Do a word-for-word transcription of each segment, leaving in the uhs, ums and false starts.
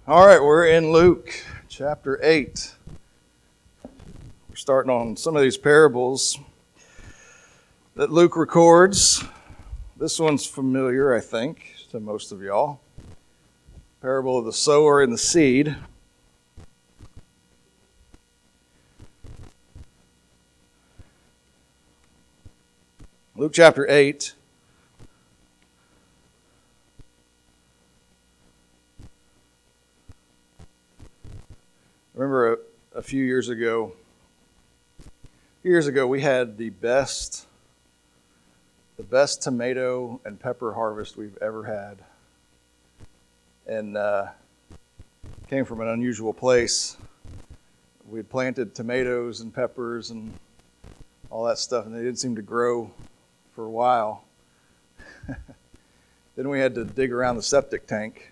All right, we're in Luke chapter eight. We're starting on some of these parables that Luke records. This one's familiar, I think, to most of y'all. Parable of the sower and the seed. Luke chapter eight. Remember a, a few years ago, a few years ago we had the best, the best tomato and pepper harvest we've ever had. And uh, came from an unusual place. We had planted tomatoes and peppers and all that stuff, and they didn't seem to grow for a while. Then we had to dig around the septic tank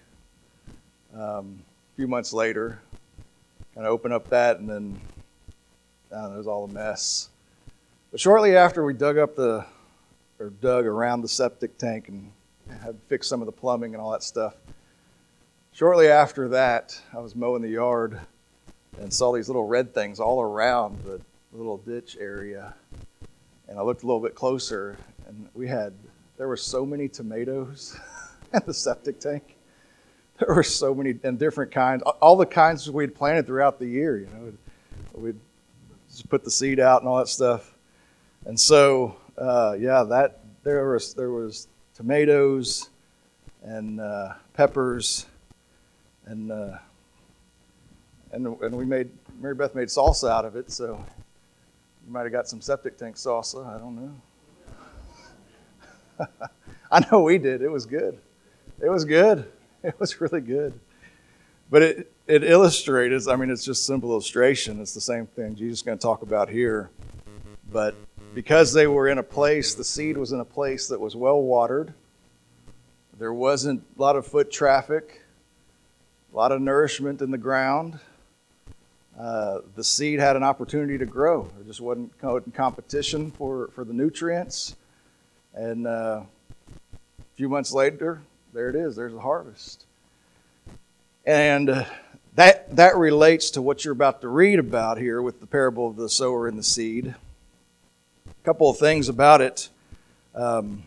um, a few months later. Kind of open up that, and then I don't know, it was all a mess. But shortly after we dug up the, or dug around the septic tank and had fixed some of the plumbing and all that stuff, shortly after that, I was mowing the yard and saw these little red things all around the little ditch area. And I looked a little bit closer, and we had, there were so many tomatoes in the septic tank. There were so many and different kinds, all the kinds we'd planted throughout the year. You know, we'd just put the seed out and all that stuff. And so, uh, yeah, that there was there was tomatoes and uh, peppers, and uh, and and we made Mary Beth made salsa out of it. So you might have got some septic tank salsa. I don't know. I know we did. It was good. It was good. It was really good. But it, it illustrates, I mean, it's just simple illustration. It's the same thing Jesus is going to talk about here. But because they were in a place, the seed was in a place that was well watered. There wasn't a lot of foot traffic, a lot of nourishment in the ground. Uh, the seed had an opportunity to grow. There just wasn't competition for, for the nutrients. And uh, a few months later, there it is. There's a harvest. And uh, that that relates to what you're about to read about here with the parable of the sower and the seed. A couple of things about it. Um,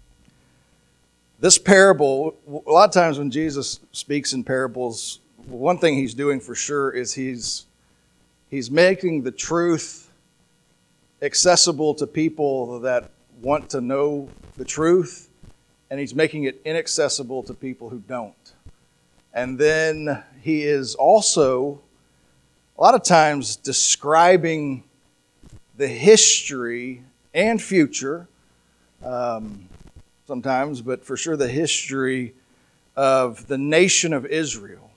this parable, a lot of times when Jesus speaks in parables, one thing he's doing for sure is he's he's making the truth accessible to people that want to know the truth. And he's making it inaccessible to people who don't. And then he is also, a lot of times, describing the history and future, um, sometimes, but for sure the history of the nation of Israel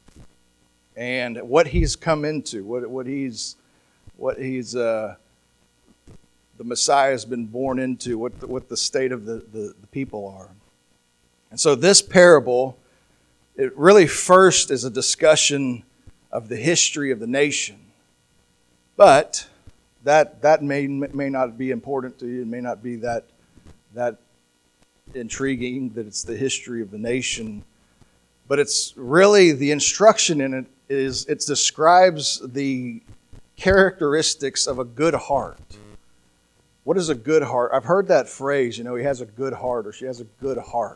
and what he's come into, what what he's what he's uh, the Messiah has been born into, what the, what the state of the, the, the people are. And so this parable, it really first is a discussion of the history of the nation. But that that may may not be important to you. It may not be that that intriguing that it's the history of the nation. But it's really, the instruction in it is, it describes the characteristics of a good heart. What is a good heart? I've heard that phrase, you know, he has a good heart or she has a good heart.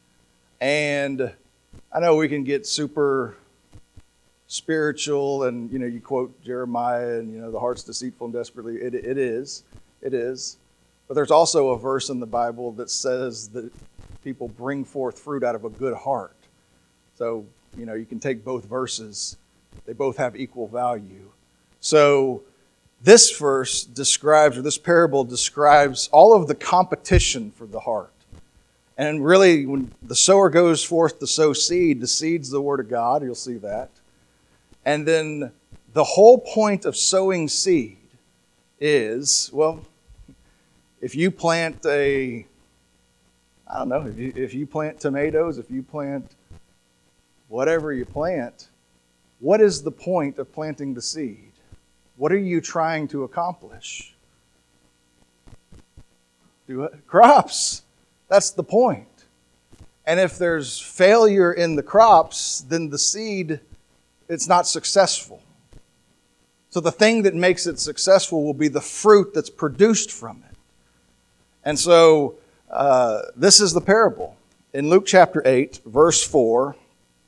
And I know we can get super spiritual and, you know, you quote Jeremiah and, you know, the heart's deceitful and desperately. It, it is. It is. But there's also a verse in the Bible that says that people bring forth fruit out of a good heart. So, you know, you can take both verses. They both have equal value. So this verse describes, or this parable describes, all of the competition for the heart. And really, when the sower goes forth to sow seed, the seed's the Word of God, you'll see that. And then the whole point of sowing seed is, well, if you plant a, I don't know, if you, if you plant tomatoes, if you plant whatever you plant, what is the point of planting the seed? What are you trying to accomplish? Do crops. That's the point. And if there's failure in the crops, then the seed, it's not successful. So the thing that makes it successful will be the fruit that's produced from it. And so uh, this is the parable. In Luke chapter eight, verse four,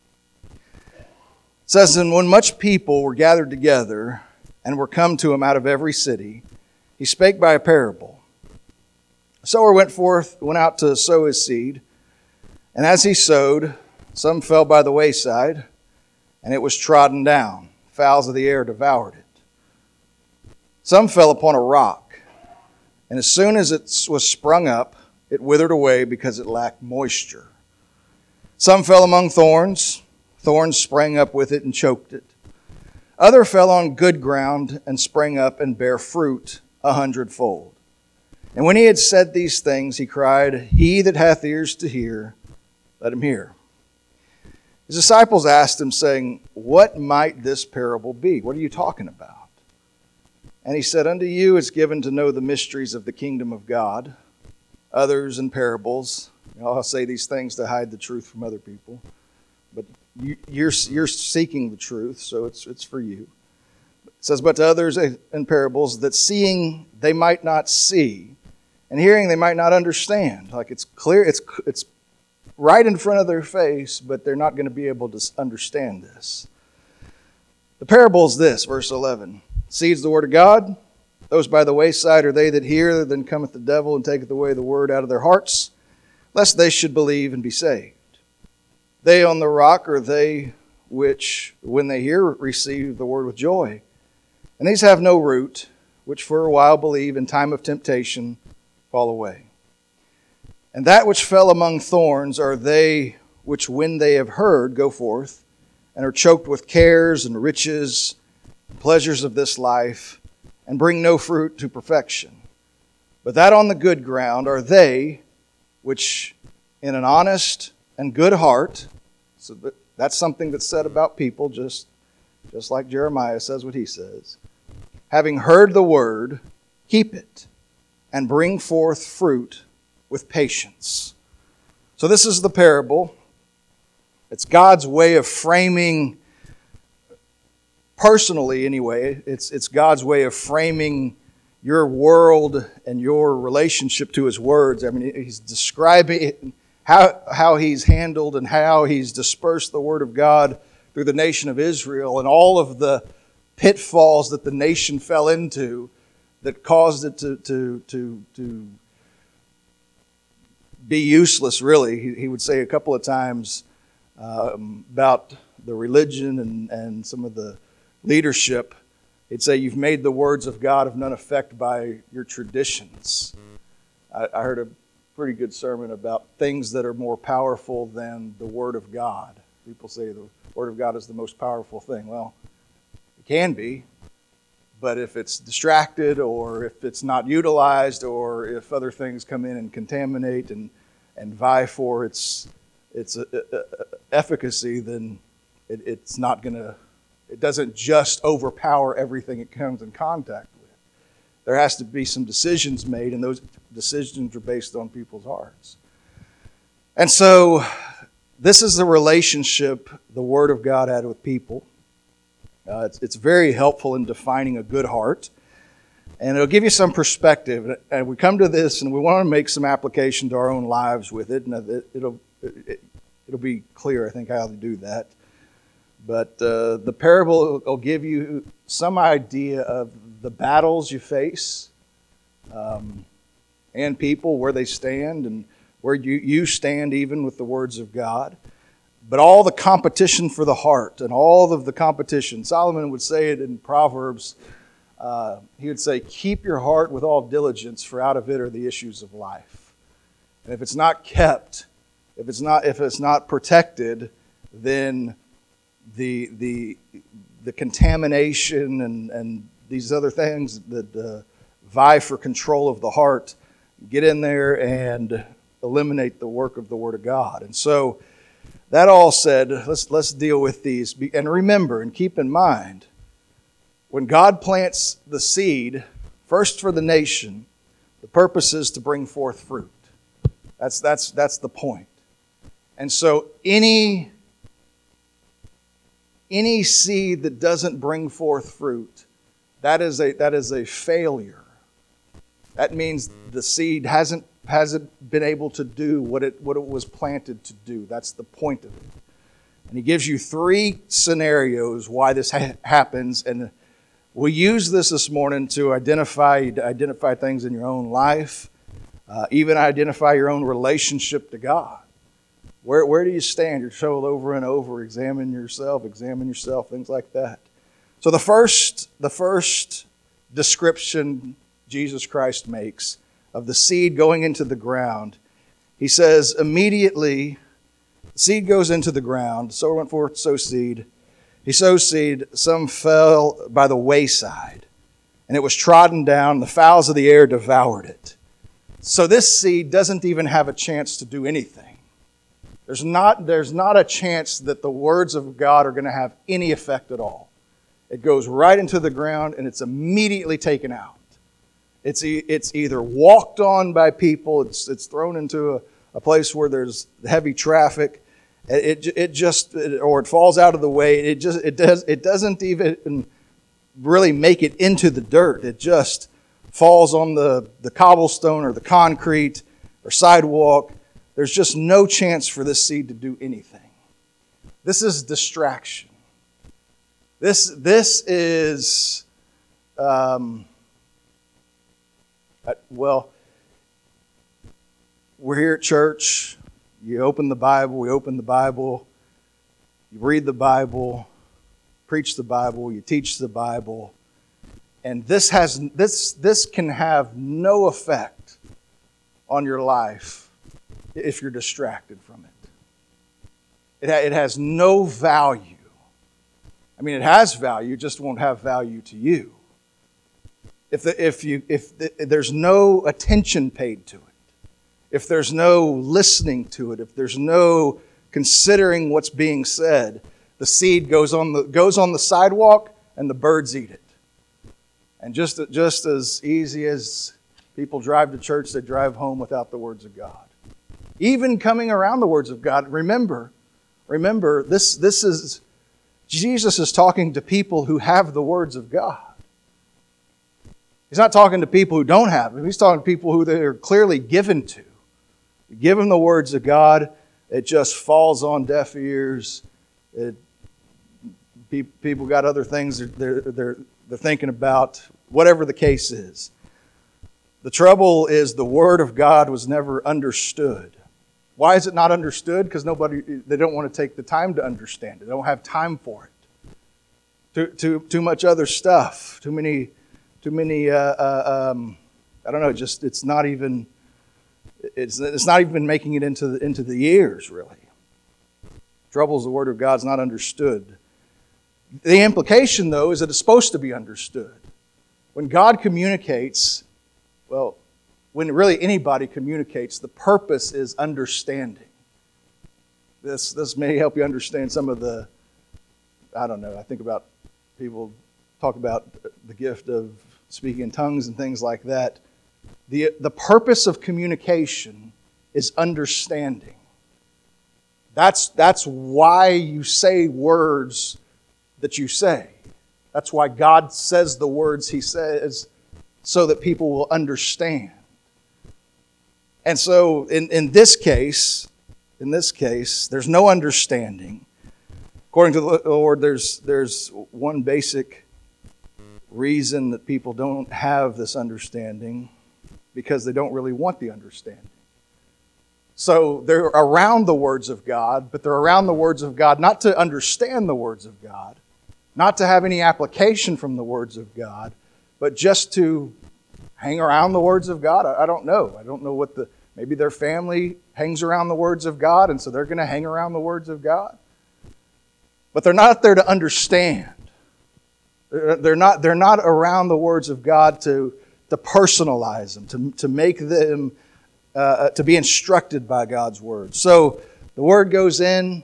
it says, "And when much people were gathered together and were come to him out of every city, he spake by a parable. A sower went forth, went out to sow his seed. And as he sowed, some fell by the wayside, and it was trodden down. Fowls of the air devoured it. Some fell upon a rock, and as soon as it was sprung up, it withered away because it lacked moisture. Some fell among thorns. Thorns sprang up with it and choked it. Other fell on good ground and sprang up and bare fruit a hundredfold. And when he had said these things, he cried, He that hath ears to hear, let him hear. His disciples asked him, saying, What might this parable be? What are you talking about? And he said, Unto you is given to know the mysteries of the kingdom of God. Others in parables. I'll say these things to hide the truth from other people. But you, you're, you're seeking the truth, so it's, it's for you. It says, But to others in parables, that seeing they might not see, and hearing they might not understand. Like it's clear, it's it's right in front of their face, but they're not going to be able to understand this. The parable is this, verse eleven. Seeds the word of God. Those by the wayside are they that hear, then cometh the devil and taketh away the word out of their hearts, lest they should believe and be saved. They on the rock are they which, when they hear, receive the word with joy. And these have no root, which for a while believe, in time of temptation fall away. And that which fell among thorns are they which, when they have heard, go forth, and are choked with cares and riches, pleasures of this life, and bring no fruit to perfection. But that on the good ground are they which, in an honest and good heart, so that, that's something that's said about people, just, just like Jeremiah says what he says, having heard the word, keep it, and bring forth fruit with patience. So this is the parable. It's God's way of framing, personally anyway, it's, it's God's way of framing your world and your relationship to His words. I mean, He's describing how, how He's handled and how He's dispersed the Word of God through the nation of Israel and all of the pitfalls that the nation fell into that caused it to, to, to, to be useless, really. He, he would say a couple of times um, about the religion and, and some of the leadership. He'd say, you've made the words of God of none effect by your traditions. I, I heard a pretty good sermon about things that are more powerful than the Word of God. People say the Word of God is the most powerful thing. Well, it can be, but if it's distracted or if it's not utilized or if other things come in and contaminate and, and vie for its, its uh, uh, efficacy, then it, it's not going to It doesn't just overpower everything it comes in contact with. There has to be some decisions made, and those decisions are based on people's hearts. And so this is the relationship the Word of God had with people. Uh, it's, it's very helpful in defining a good heart. And it'll give you some perspective. And we come to this, and we want to make some application to our own lives with it. And it, it'll, it, it'll be clear, I think, how to do that. But uh, the parable will give you some idea of the battles you face um, and people, where they stand and where you, you stand even with the words of God. But all the competition for the heart and all of the competition. Solomon would say it in Proverbs. Uh, he would say, keep your heart with all diligence, for out of it are the issues of life. And if it's not kept, if it's not, if it's not protected, then the the the contamination and, and these other things that uh, vie for control of the heart get in there and eliminate the work of the Word of God. And so, that all said, let's let's deal with these. And remember and keep in mind, when God plants the seed, first for the nation, the purpose is to bring forth fruit. That's that's that's the point. And so any, any seed that doesn't bring forth fruit, that is a, that is a failure. That means the seed hasn't, hasn't been able to do what it, what it was planted to do. That's the point of it. And he gives you three scenarios why this ha- happens. And we use this this morning to identify, to identify things in your own life, uh, even identify your own relationship to God. Where, where do you stand? You're told over and over, examine yourself, examine yourself, things like that. So the first, the first description Jesus Christ makes of the seed going into the ground, he says, immediately, the seed goes into the ground. So went forth to sow seed. He sows seed. Some fell by the wayside, and it was trodden down. The fowls of the air devoured it. So this seed doesn't even have a chance to do anything. There's not, there's not a chance that the words of God are going to have any effect at all. It goes right into the ground, and it's immediately taken out. It's, e- it's either walked on by people, it's, it's thrown into a, a place where there's heavy traffic, it, it, it just, it, or it falls out of the way. It just, it does, it doesn't even really make it into the dirt. It just falls on the, the cobblestone or the concrete or sidewalk. There's just no chance for this seed to do anything. This is distraction. This, this is, um, well, we're here at church. You open the Bible, we open the Bible, you read the Bible, preach the Bible, you teach the Bible, and this has this this can have no effect on your life if you're distracted from it. It, ha- it has no value. I mean, it has value, it just won't have value to you. If the, if you if the, there's no attention paid to it, if there's no listening to it, if there's no considering what's being said, the seed goes on the goes on the sidewalk and the birds eat it. And just just as easy as people drive to church, they drive home without the words of God. Even coming around the words of God, remember, remember this this is Jesus is talking to people who have the words of God. He's not talking to people who don't have them. He's talking to people who they are clearly given to. You give them the words of God, it just falls on deaf ears. It, pe- people got other things they're, they're, they're thinking about, whatever the case is. The trouble is the Word of God was never understood. Why is it not understood? Because nobody, they don't want to take the time to understand it. They don't have time for it. Too, too, too much other stuff. Too many, too many. Uh, uh, um, I don't know. Just it's not even. It's it's not even making it into the, into the ears really. Trouble is the Word of God's not understood. The implication, though, is that it's supposed to be understood. When God communicates, well, when really anybody communicates, the purpose is understanding. This this may help you understand some of the, I don't know, I think about people talk about the gift of speaking in tongues and things like that. The, the purpose of communication is understanding. That's, that's why you say words that you say. That's why God says the words He says so that people will understand. And so in, in this case, in this case, there's no understanding. According to the Lord, there's, there's one basic reason that people don't have this understanding, because they don't really want the understanding. So they're around the words of God, but they're around the words of God not to understand the words of God, not to have any application from the words of God, but just to hang around the words of God. I don't know. I don't know what the, maybe their family hangs around the words of God, and so they're going to hang around the words of God. But they're not there to understand. They're not, they're not around the words of God to, to personalize them, to, to make them, uh, to be instructed by God's Word. So the Word goes in,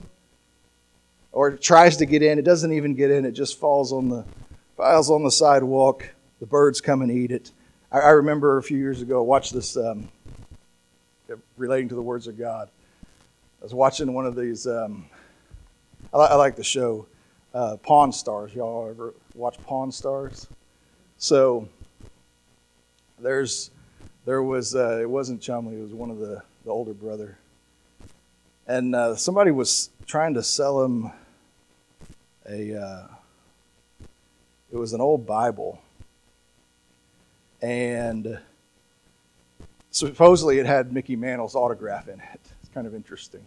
or it tries to get in. It doesn't even get in. It just falls on the, falls on the sidewalk. The birds come and eat it. I, I remember a few years ago, I watched this, um, relating to the words of God. I was watching one of these, um, I, li- I like the show uh, Pawn Stars. Y'all ever watch Pawn Stars? So there's, there was, uh, it wasn't Chumley, it was one of the, the older brother. And uh, somebody was trying to sell him a, uh, it was an old Bible. And supposedly it had Mickey Mantle's autograph in it. It's kind of interesting.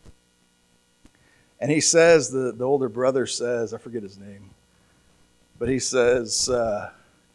And he says, the, the older brother says, I forget his name, but he says, uh,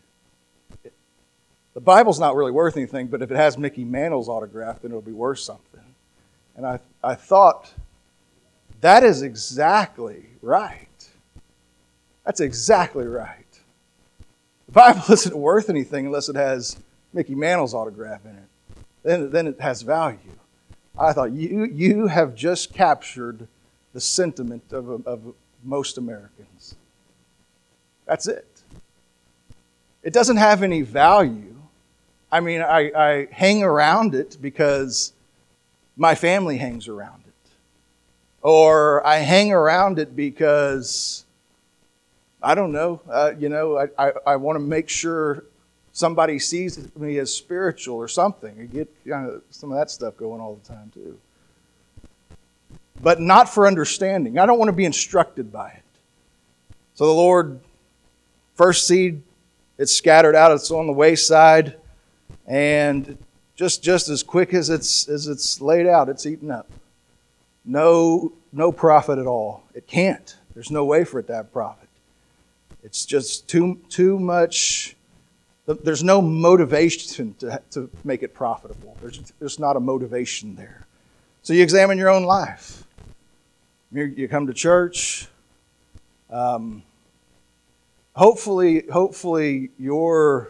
the Bible's not really worth anything, but if it has Mickey Mantle's autograph, then it'll be worth something. And I, I thought, that is exactly right. That's exactly right. The Bible isn't worth anything unless it has Mickey Mantle's autograph in it. Then, then it has value. I thought, you, you have just captured the sentiment of, of most Americans. That's it. It doesn't have any value. I mean, I, I hang around it because my family hangs around it. Or I hang around it because, I don't know, uh, you know, I, I, I want to make sure somebody sees me as spiritual or something. You get kind of some of that stuff going all the time too. But not for understanding. I don't want to be instructed by it. So the Lord, first seed, it's scattered out, it's on the wayside, and just, just as quick as it's as it's laid out, it's eaten up. No, no profit at all. It can't. There's no way for it to have profit. It's just too too much. There's no motivation to, to make it profitable. There's, there's not a motivation there. So you examine your own life. You, you come to church. Um, hopefully, hopefully your,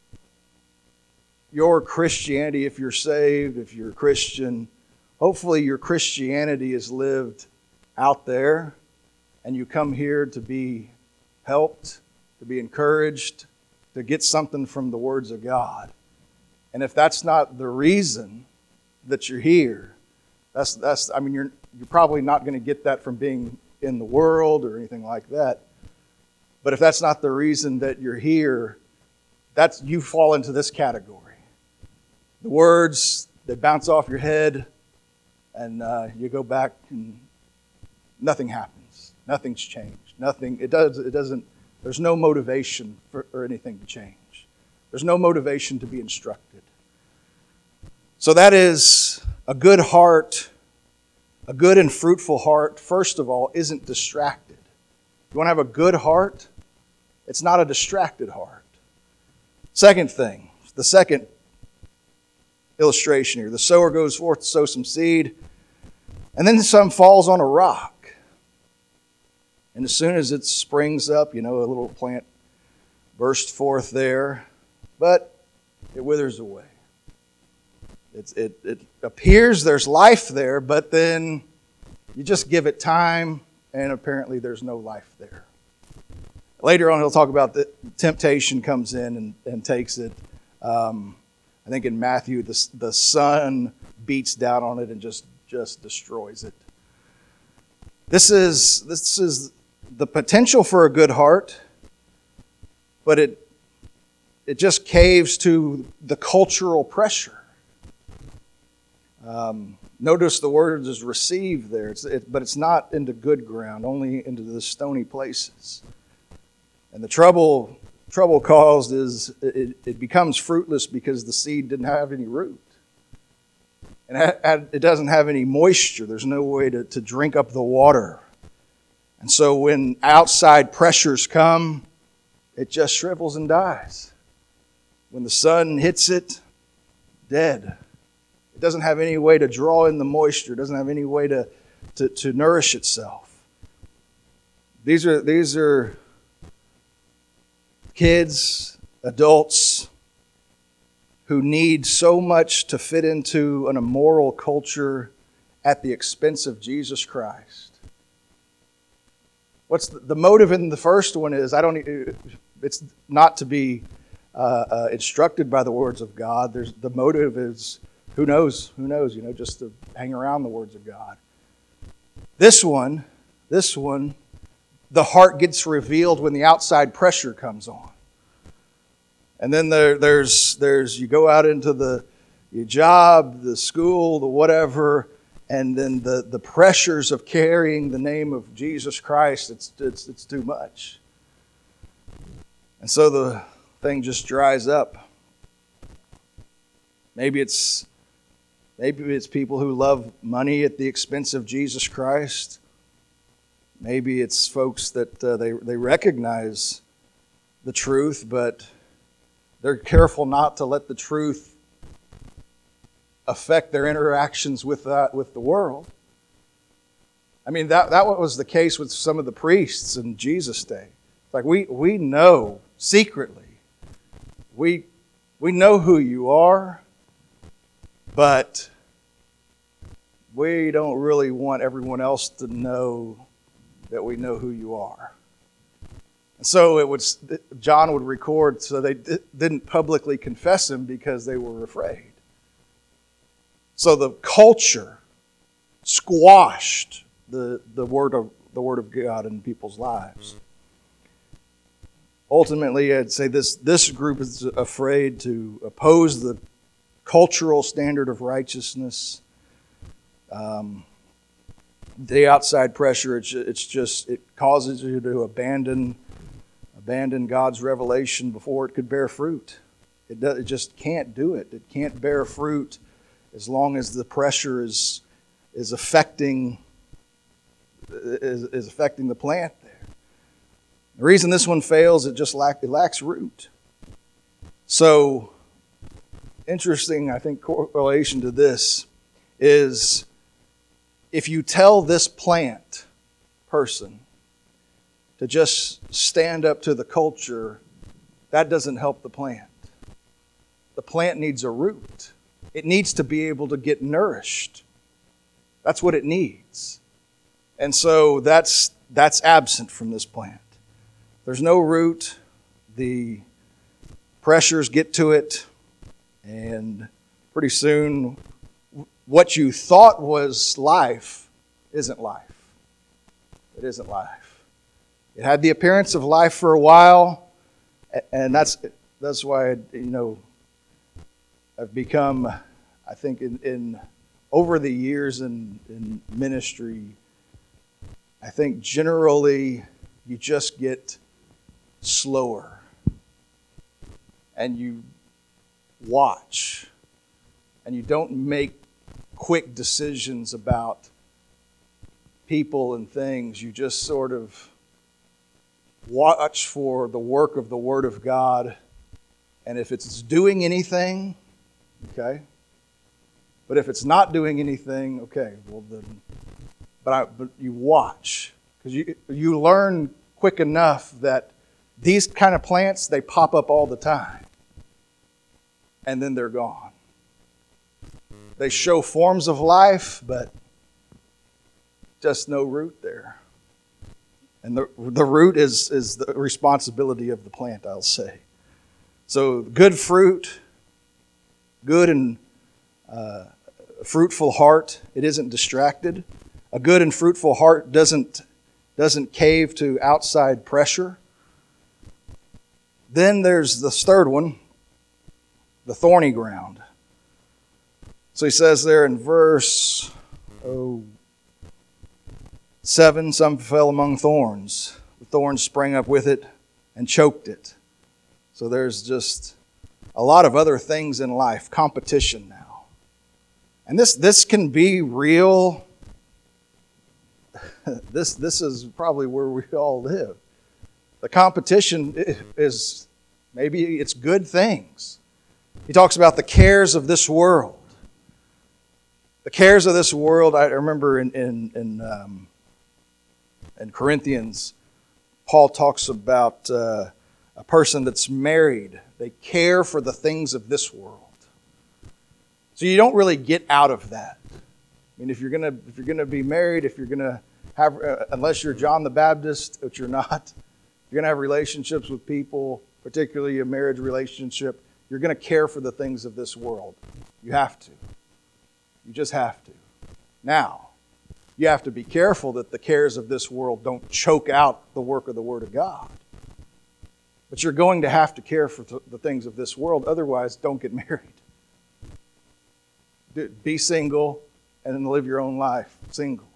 your Christianity, if you're saved, if you're a Christian, hopefully your Christianity is lived out there, and you come here to be helped, to be encouraged, to get something from the words of God. And if that's not the reason that you're here, that's that's I mean you're you're probably not going to get that from being in the world or anything like that. But if that's not the reason that you're here, that's you fall into this category. The words, they bounce off your head, and uh, you go back and nothing happens. Nothing's changed. Nothing. It does. It doesn't. There's no motivation for, for anything to change. There's no motivation to be instructed. So that is a good heart, a good and fruitful heart, first of all, isn't distracted. You want to have a good heart? It's not a distracted heart. Second thing, the second illustration here. The sower goes forth to sow some seed, and then some falls on a rock. And as soon as it springs up, you know, a little plant bursts forth there, but it withers away. It's, it, it appears there's life there, but then you just give it time, and apparently there's no life there. Later on, he'll talk about the temptation comes in and, and takes it. Um, I think in Matthew, the, the sun beats down on it and just, just destroys it. This is this is the potential for a good heart, but it it just caves to the cultural pressure. Um, notice the word is receive there, it's, it, but it's not into good ground, only into the stony places. And the trouble trouble caused is it, it becomes fruitless because the seed didn't have any root. And it doesn't have any moisture. There's no way to, to drink up the water. And so when outside pressures come, it just shrivels and dies. When the sun hits it, dead. It doesn't have any way to draw in the moisture. It doesn't have any way to, to, to nourish itself. These are, these are kids, adults, who need so much to fit into an immoral culture at the expense of Jesus Christ. What's the, the motive in the first one is, I don't. It's not to be uh, uh, instructed by the words of God. There's the motive is, who knows, who knows, you know, just to hang around the words of God. This one, this one, the heart gets revealed when the outside pressure comes on. And then there, there's, there's you go out into the your job, the school, the whatever, and then the, the pressures of carrying the name of Jesus Christ, it's, it's, it's too much. And so the thing just dries up. Maybe it's maybe it's people who love money at the expense of Jesus Christ. Maybe it's folks that uh, they they recognize the truth, but they're careful not to let the truth affect their interactions with that, with the world. I mean, that, that was the case with some of the priests in Jesus' day. Like we we know secretly, we we know who you are, but we don't really want everyone else to know that we know who you are. And so it would, John would record, so they didn't publicly confess him because they were afraid. So the culture squashed the, the word of the word of God in people's lives. Ultimately, I'd say this, this group is afraid to oppose the cultural standard of righteousness. Um, the outside pressure, it's, it's just, it causes you to abandon abandon God's revelation before it could bear fruit. It, does, it just can't do it. It can't bear fruit as long as the pressure is is affecting is, is affecting the plant there. The reason this one fails, it just lack, it lacks root. So, interesting, I think, correlation to this is if you tell this plant person to just stand up to the culture, that doesn't help the plant. The plant needs a root. It needs to be able to get nourished. That's what it needs. And so that's that's absent from this plant. There's no root. The pressures get to it, and pretty soon what you thought was life isn't life. It isn't life. It had the appearance of life for a while, and that's that's why, you know, I've become, I think, in, in over the years in, in ministry, I think generally you just get slower and you watch and you don't make quick decisions about people and things. You just sort of watch for the work of the Word of God, and if it's doing anything, okay. But if it's not doing anything, okay, well then, but, I, but you watch. Because you, you learn quick enough that these kind of plants, they pop up all the time. And then they're gone. They show forms of life, but just no root there. And the, the root is, is the responsibility of the plant, I'll say. So good fruit, good and uh, fruitful heart, it isn't distracted. A good and fruitful heart doesn't, doesn't cave to outside pressure. Then there's the third one, the thorny ground. So he says there in verse oh, seven, some fell among thorns. The thorns sprang up with it and choked it. So there's just a lot of other things in life, competition now. And this this can be real. This this is probably where we all live. The competition is, maybe it's good things. He talks about the cares of this world. The cares of this world, I remember in in in, um, in Corinthians, Paul talks about uh, a person that's married. They care for the things of this world. So you don't really get out of that. I mean, if you're gonna if you're gonna be married, if you're gonna have, uh, unless you're John the Baptist, which you're not, you're gonna have relationships with people, particularly a marriage relationship. You're gonna care for the things of this world. You have to. You just have to. Now, You have to be careful that the cares of this world don't choke out the work of the Word of God. But you're going to have to care for the things of this world. Otherwise, don't get married. Be single and then live your own life single.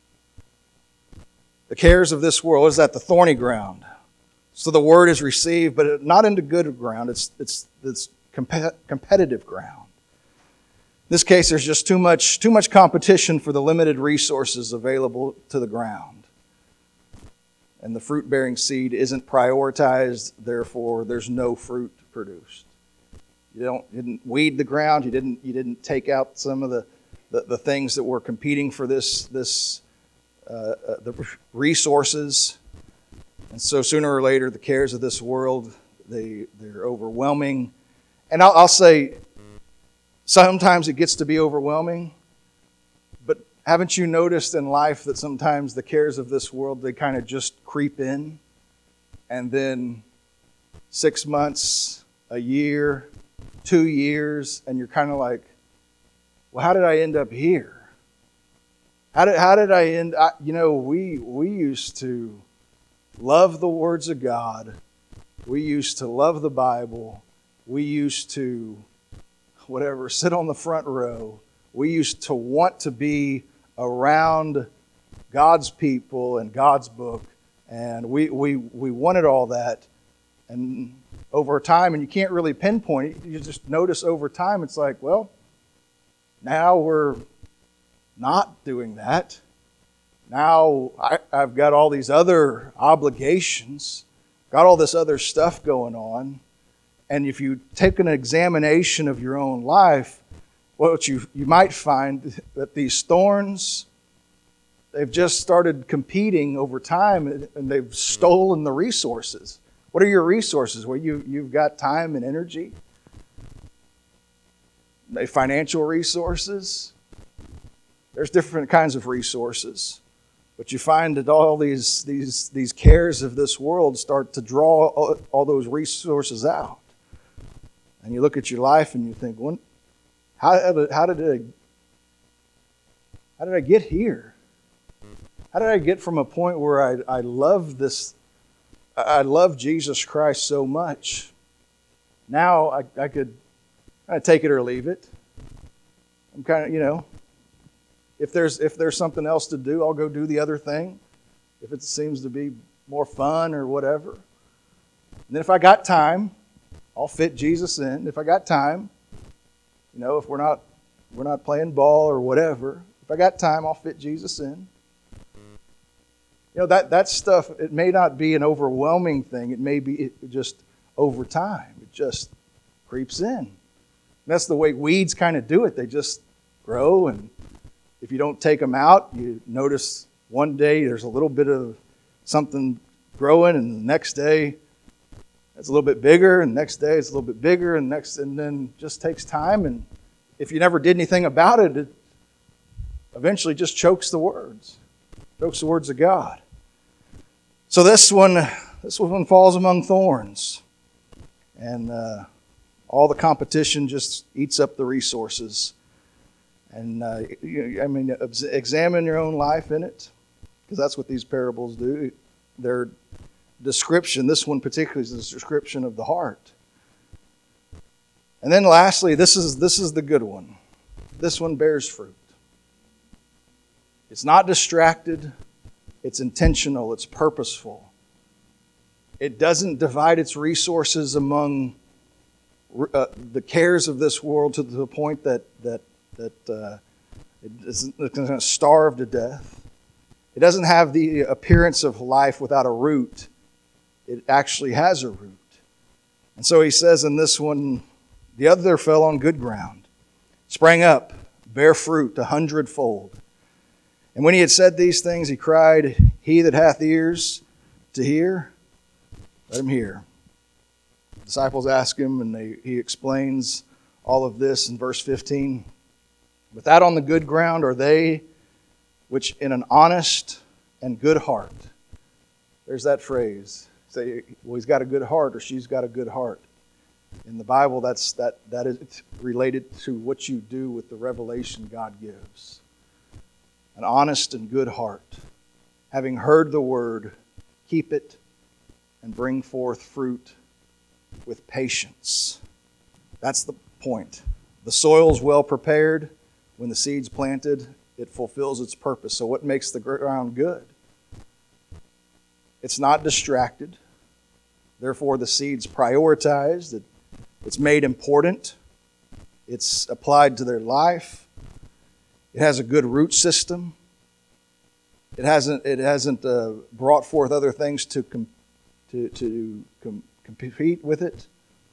The cares of this world, what is that? The thorny ground. So the word is received, but not into good ground. It's it's it's comp- competitive ground. In this case, there's just too much too much competition for the limited resources available to the ground. And the fruit-bearing seed isn't prioritized, therefore there's no fruit produced. You don't you didn't weed the ground, you didn't you didn't take out some of the, the, the things that were competing for this this uh, uh, the resources. And so sooner or later the cares of this world, they they're overwhelming. And I'll, I'll say sometimes it gets to be overwhelming, but haven't you noticed in life that sometimes the cares of this world, they kind of just creep in, and then six months, a year, two years, and you're kind of like, well, how did I end up here? How did how did I end? I, you know, we we used to love the words of God. We used to love the Bible. We used to, whatever, sit on the front row. We used to want to be around God's people and God's book. And we, we, we wanted all that. And over time, and you can't really pinpoint it, you just notice over time, it's like, well, now we're not doing that. Now I, I've got all these other obligations, got all this other stuff going on. And if you take an examination of your own life, what you you might find that these thorns, they've just started competing over time, and they've stolen the resources. What are your resources? Well, you, you've got time and energy, financial resources. There's different kinds of resources. But you find that all these, these, these cares of this world start to draw all, all those resources out. And you look at your life and you think, well, how did, how did I, how did I get here? How did I get from a point where I, I love this, I love Jesus Christ so much? Now I, I could kind of take it or leave it. I'm kind of, you know, if there's if there's something else to do, I'll go do the other thing. If it seems to be more fun or whatever. And then if I got time, I'll fit Jesus in. If I got time, you know, if we're not we're not playing ball or whatever, if I got time, I'll fit Jesus in. You know, that, that stuff, it may not be an overwhelming thing. It may be just over time. It just creeps in. And that's the way weeds kind of do it. They just grow, and if you don't take them out, you notice one day there's a little bit of something growing, and the next day it's a little bit bigger, and the next day it's a little bit bigger, and next, and then it just takes time. And if you never did anything about it, it eventually just chokes the words, chokes the words of God. So this one, this one falls among thorns, and uh, all the competition just eats up the resources. And uh, you, I mean, examine your own life in it, because that's what these parables do. Their description, this one particularly, is the description of the heart. And then lastly, this is this is the good one. This one bears fruit. It's not distracted. It's intentional. It's purposeful. It doesn't divide its resources among uh, the cares of this world to the point that that that uh, it's going to starve to death. It doesn't have the appearance of life without a root. It actually has a root. And so he says in this one, the other fell on good ground, sprang up, bare fruit a hundredfold. And when he had said these things, he cried, "He that hath ears to hear, let him hear." The disciples ask him, and they, he explains all of this in verse fifteen. "But that on the good ground are they which in an honest and good heart." There's that phrase. Say, well, he's got a good heart, or she's got a good heart. In the Bible, that's that that is related to what you do with the revelation God gives. an honest and good heart, having heard the word, keep it and bring forth fruit with patience. That's the point. The soil's well prepared. When the seed's planted, it fulfills its purpose. So what makes the ground good? It's not distracted. Therefore, the seed's prioritized. It, it's made important. It's applied to their life. It has a good root system. It hasn't, it hasn't uh, brought forth other things to, com- to, to com- compete with it.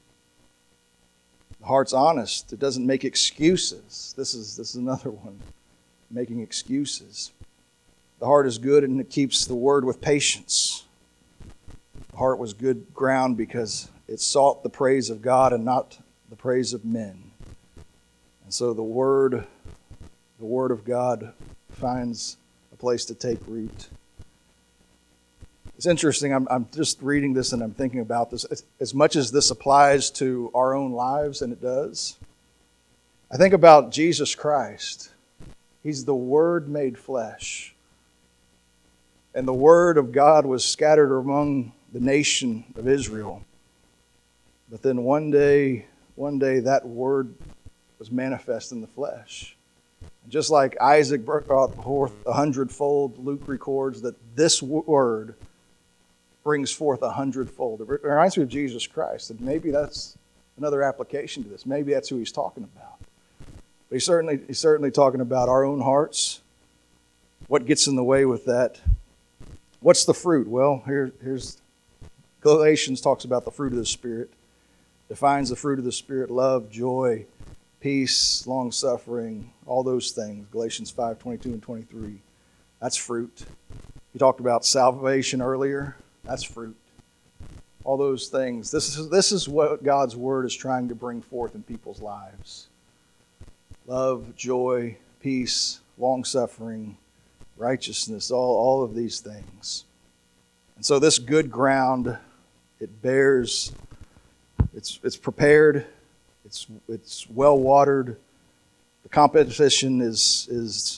The heart's honest. It doesn't make excuses. This is, this is another one, making excuses. The heart is good and it keeps the word with patience. The heart was good ground because it sought the praise of God and not the praise of men. And so the word, the word of God finds a place to take root. It's interesting. I'm, I'm just reading this and I'm thinking about this. As, as much as this applies to our own lives, and it does, I think about Jesus Christ. He's the Word made flesh. And the Word of God was scattered among the nation of Israel. But then one day, one day that Word was manifest in the flesh. And just like Isaac brought forth a hundredfold, Luke records that this Word brings forth a hundredfold. It reminds me of Jesus Christ. And maybe that's another application to this. Maybe that's who he's talking about. But he's certainly, he's certainly talking about our own hearts. What gets in the way with that? What's the fruit? Well, here, here's Galatians talks about the fruit of the Spirit. Defines the fruit of the Spirit: love, joy, peace, long-suffering, all those things. Galatians five, twenty-two and twenty-three. That's fruit. He talked about salvation earlier. That's fruit. All those things. This is, this is what God's Word is trying to bring forth in people's lives. Love, joy, peace, long-suffering, righteousness, all, all of these things. And so this good ground, it bears, it's it's prepared, it's it's well watered. The competition is is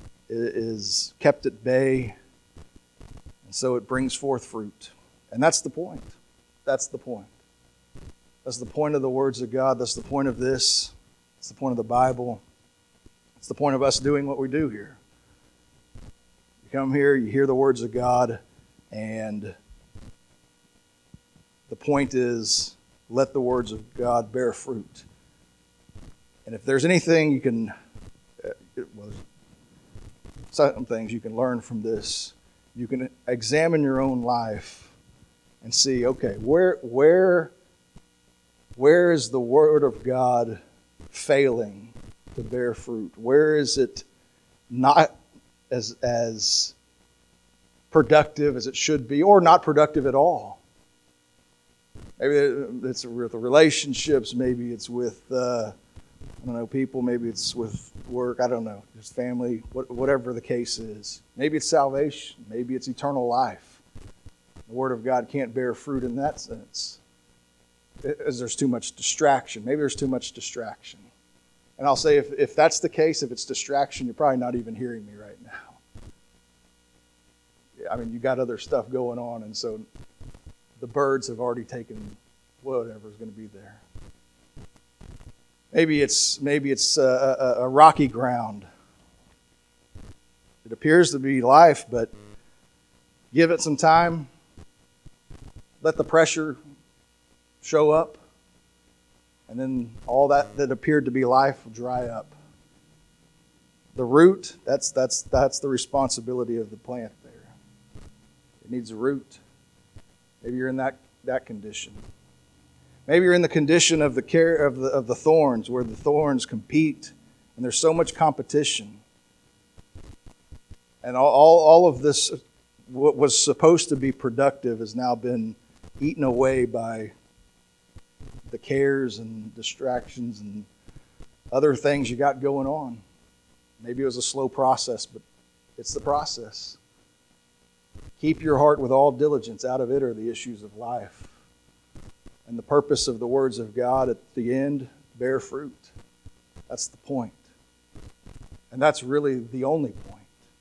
is kept at bay. And so it brings forth fruit. And that's the point. That's the point. That's the point of the words of God. That's the point of this. It's the point of the Bible. It's the point of us doing what we do here. You come here, you hear the words of God, and the point is, let the words of God bear fruit. And if there's anything you can, well, some things you can learn from this, you can examine your own life and see, okay, where where where is the Word of God failing to bear fruit? Where is it not as as productive as it should be, or not productive at all? Maybe it's with the relationships, maybe it's with uh, I don't know, people, maybe it's with work, I don't know, just family, whatever the case is. Maybe it's salvation, maybe it's eternal life. The Word of God can't bear fruit in that sense, as there's too much distraction. Maybe there's too much distraction. And I'll say, if, if that's the case, if it's distraction, you're probably not even hearing me right now. I mean, you got other stuff going on, and so the birds have already taken whatever's going to be there. Maybe it's maybe it's a, a, a rocky ground. It appears to be life, but give it some time. Let the pressure show up, and then all that that appeared to be life will dry up. The root, that's that's that's the responsibility of the plant there. It needs a root. Maybe you're in that, that condition. Maybe you're in the condition of the care of the of the thorns, where the thorns compete, and there's so much competition. And all, all, all of this, what was supposed to be productive, has now been eaten away by the cares and distractions and other things you got going on. Maybe it was a slow process, but it's the process. Keep your heart with all diligence. Out of it are the issues of life. And the purpose of the words of God at the end, bear fruit. That's the point. And that's really the only point.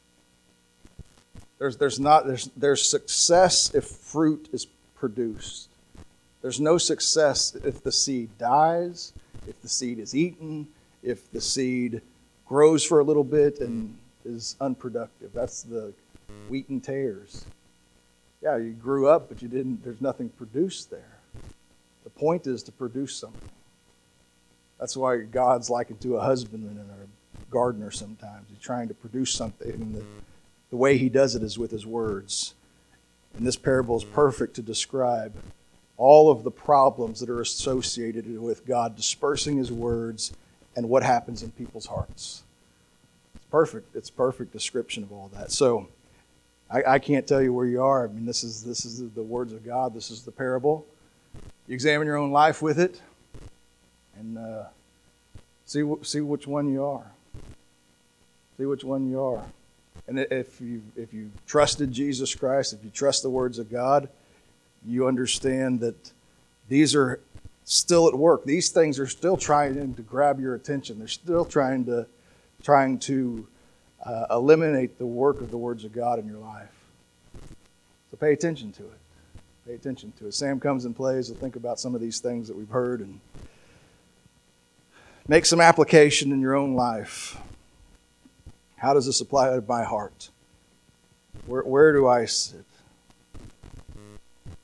There's, there's, not, there's, there's success if fruit is produced. There's no success if the seed dies, if the seed is eaten, if the seed grows for a little bit and is unproductive. That's the wheat and tares. Yeah, you grew up, but you didn't. There's nothing produced there. The point is to produce something. That's why God's likened to a husbandman and a gardener sometimes. He's trying to produce something, and the, the way he does it is with his words. And this parable is perfect to describe all of the problems that are associated with God dispersing his words and what happens in people's hearts. It's perfect. It's a perfect description of all that. So I, I can't tell you where you are. I mean, this is this is the words of God. This is the parable. You examine your own life with it, and uh, see see which one you are. See which one you are. And if you if you trusted Jesus Christ, if you trust the words of God, you understand that these are still at work. These things are still trying to grab your attention. They're still trying to trying to uh, eliminate the work of the words of God in your life. So pay attention to it. Pay attention to it. Sam comes and plays. We'll think about some of these things that we've heard and make some application in your own life. How does this apply to my heart? Where, where do I